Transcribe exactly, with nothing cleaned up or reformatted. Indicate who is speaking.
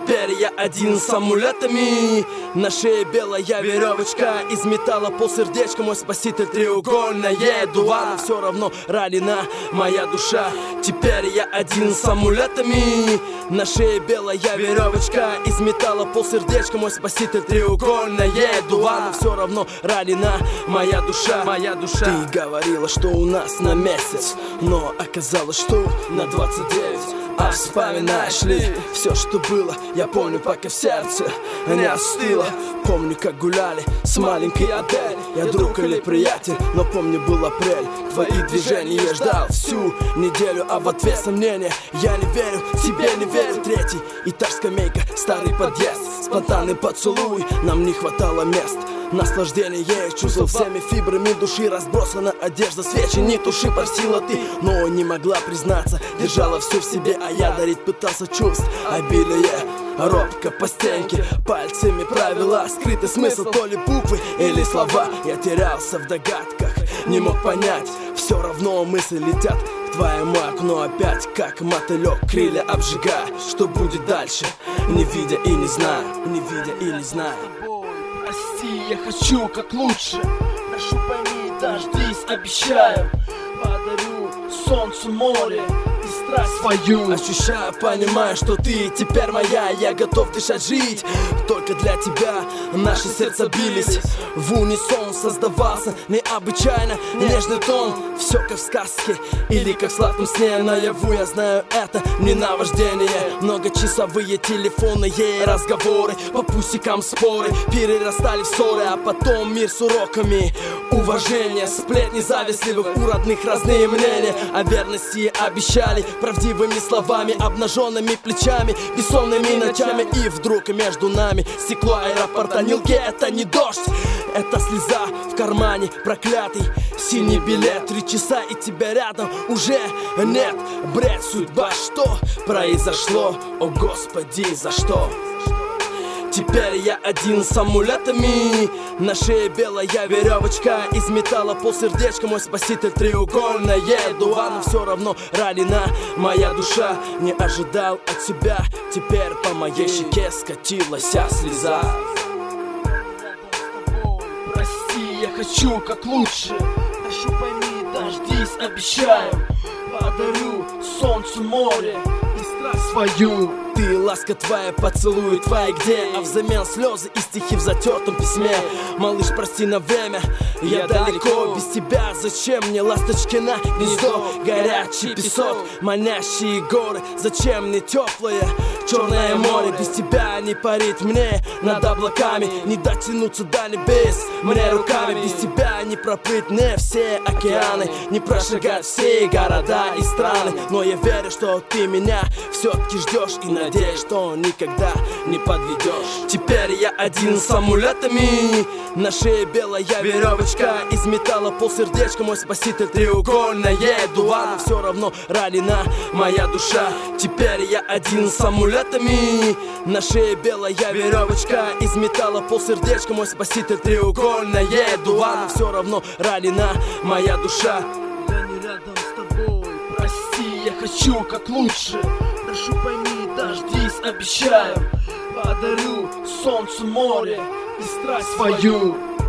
Speaker 1: Теперь я один с амулетами. На шее белая веревочка из металла, полсердечка, мой спаситель треугольная дуга. Но все равно ранена моя душа. Теперь я один с амулетами. На шее белая веревочка из металла, полсердечка, мой спаситель треугольная дуга. Но все равно ранена моя душа, моя душа. Ты говорила, что у нас на месяц, но оказалось, что на двадцать девять. А вспоминаешь ли все, что было? Я помню, пока в сердце не остыло. Помню, как гуляли с маленькой Адель. Я друг или приятель, но помню, был апрель. Твои движения я ждал всю неделю, а в ответ сомнения. Я не верю, тебе не верю. Третий этаж, скамейка, старый подъезд, спонтанный поцелуй. Нам не хватало мест. Наслаждение я чувствовал всеми фибрами души. Разбросана одежда, свечи не туши, просила ты, но не могла признаться. Держала все в себе, а я дарить пытался чувств обилие. Робко по стенке, пальцами правила скрытый смысл, то ли буквы или слова. Я терялся в догадках, не мог понять. Все равно мысли летят к твоему окну опять, как мотылек, крылья обжигая. Что будет дальше, не видя и не зная, не видя и не зная.
Speaker 2: Прости, я хочу как лучше. Прошу, пойми, дождись, обещаю. Подарю солнцу, море и страсть свою.
Speaker 1: Ощущаю, понимаю, что ты теперь моя. Я готов дышать, жить только для тебя. Наши сердца бились в унисон, создавался необычайно нежный тон. Все как в сказке или как в сладком сне. Наяву я знаю, это не наваждение. Многочасовые телефонные разговоры, по пустякам споры перерастали в ссоры, а потом мир с уроками уважения. Сплетни завистливых, у родных разные мнения. О верности обещали правдивыми словами, обнаженными плечами, бессонными ночами. И вдруг между нами стекло аэропорта. Не лги, это не дождь, это слеза в кармане, проклятый синий билет. Три часа и тебя рядом уже нет. Бред, судьба, что произошло? О Господи, за что? Теперь я один с амулетами. На шее белая веревочка из металла, полсердечка, мой спаситель треугольная дуга. Но все равно ранена моя душа. Не ожидал от тебя, теперь по моей щеке скатилась слеза.
Speaker 2: Прости, я хочу как лучше. Прошу, пойми, дождись, обещаю. Подарю солнцу, море и страсть свою.
Speaker 1: Ты, ласка твоя, поцелуй твоя где? А взамен слезы и стихи в затертом письме. Малыш, прости на время, я далеко. Без тебя зачем мне ласточкино гнездо? Горячий песок, манящие горы. Зачем мне теплое черное море? Без тебя не парить мне над облаками, не дотянуться до небес мне руками. Без тебя не проплыть мне все океаны, не прошагать все города и страны. Но я верю, что ты меня все-таки ждешь и надеюсь, что никогда не подведешь. Теперь я один с амулетами. На шее белая веревочка из металла, полсердечка, мой спаситель треугольная дуга. Но все равно ранена моя душа. Теперь я один с амулетами. На шее белая веревочка из металла, полсердечка, мой спаситель треугольная дуга. Но все равно ранена моя душа.
Speaker 2: Я не рядом с тобой, прости, я хочу как лучше. Прошу, пойми, дождись, обещаю. Подарю солнцу, море и страсть свою.